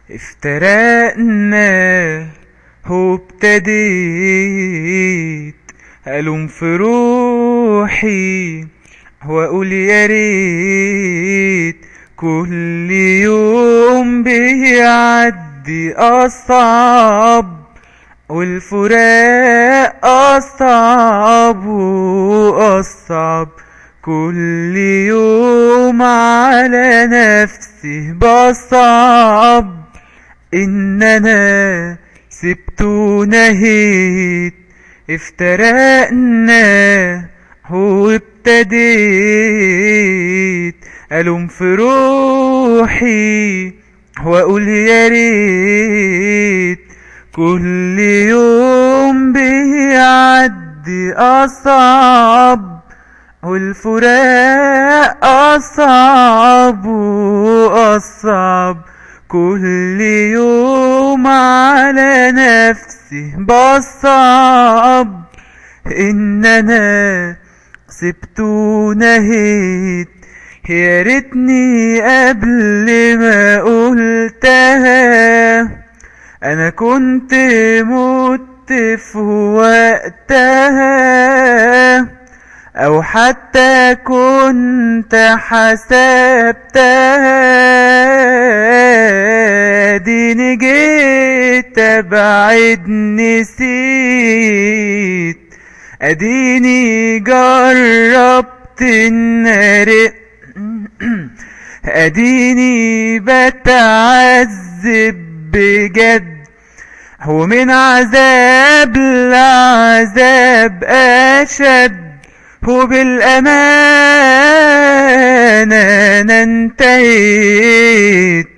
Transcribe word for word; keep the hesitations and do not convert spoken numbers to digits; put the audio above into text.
افترقنا وابتديت ألوم في روحي وأقول يا ريت كل يوم بيعدي أصعب، والفراق أصعب وأصعب. كل يوم على نفسي بصعب إن أنا سبت ونهيت. افترقنا وابتديت ألوم في روحي وأقول يا ريت كل يوم بيعدي أصعب، والفراق أصعب وأصعب. كل يوم على نفسي بصعب إن أنا سبت ونهيت. يا ريتني قبل ما قلتها أنا كنت مت في وقتها، أو حتى كنت حسبتها. ديني جيت أبعد نسيت، أديني جربت النار، أديني بتعذب بجد، ومن عذاب لعذاب أشد. وبالأمانة أنا انتهيت